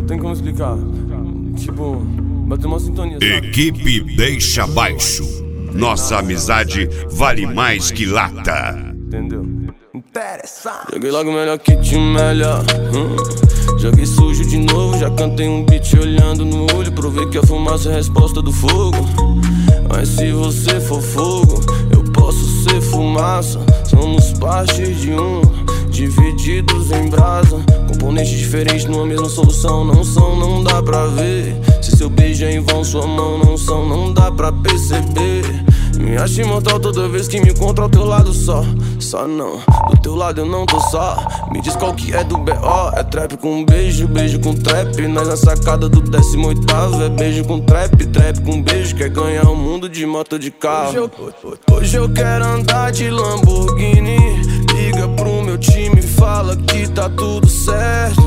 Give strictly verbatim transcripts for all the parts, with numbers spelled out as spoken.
tem como explicar. Tipo, bateu uma sintonia, sabe? Equipe Deixa Baixo. Nossa amizade vale mais que lata. Entendeu? Interessante. Joguei logo melhor que te melhor. hum. Joguei sujo de novo, já cantei um beat olhando no olho. Provei que a fumaça é a resposta do fogo. Mas se você for fogo, eu posso ser fumaça. Somos parte de um, divididos em brasa. Componentes diferentes numa mesma solução. Não são, não dá pra ver. Se seu beijo é em vão, sua mão não são, não dá pra perceber. Me acho imortal toda vez que me encontro ao teu lado só. Só não, do teu lado eu não tô só. Me diz qual que é do B O. É trap com beijo, beijo com trap. Nós na sacada do décimo oitavo. É beijo com trap, trap com beijo. Quer ganhar o mundo de moto de carro. Hoje eu, hoje eu quero andar de Lamborghini. Liga pro meu time, fala que tá tudo certo.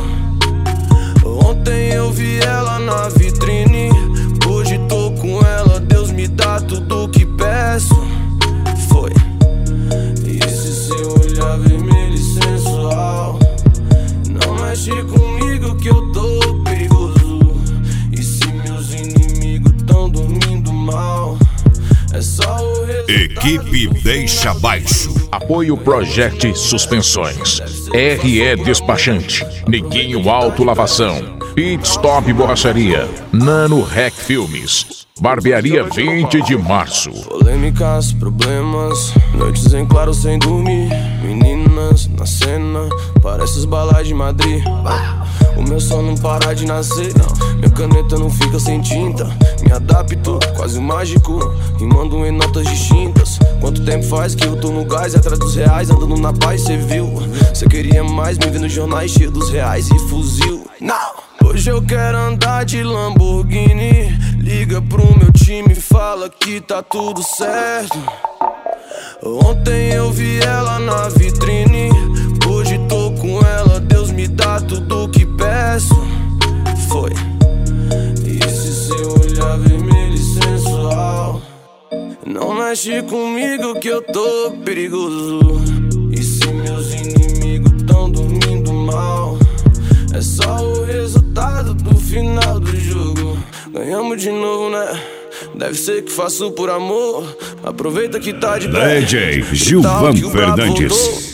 Ontem eu vi ela na vitrine, hoje tô com ela. Deus me dá tudo que peço. Foi. E esse seu olhar vermelho e sensual não mexe comigo que eu tô perigoso. E se meus inimigos tão dormindo mal, é só o resultado. Equipe Deixa Baixo. Apoio Project Suspensões, R E Despachante, Neguinho Auto Lavação, Pit Stop Borracharia, Nano Rec Filmes, Barbearia vinte de março. Polêmicas, problemas, noites em claro sem dormir. Meninas na cena, parece os balais de Madrid. O meu som não para de nascer, minha caneta não fica sem tinta. Me adapto, quase mágico, rimando em notas distintas. Quanto tempo faz que eu tô no gás, atrás dos reais, andando na paz, cê viu? Cê queria mais, me vendo nos jornais cheio dos reais e fuzil. Não! Hoje eu quero andar de Lamborghini. Liga pro meu time, fala que tá tudo certo. Ontem eu vi ela na vitrine, hoje tô com ela. Deus me dá tudo que peço. Foi. E esse seu olhar vermelho e sensual não mexe comigo que eu tô perigoso. E se meus inimigos tão dormindo mal, é só o resultado do final do jogo. Ganhamos de novo, né? Deve ser que faço por amor. Aproveita que tá de pé. D J Gilvan Fernandes.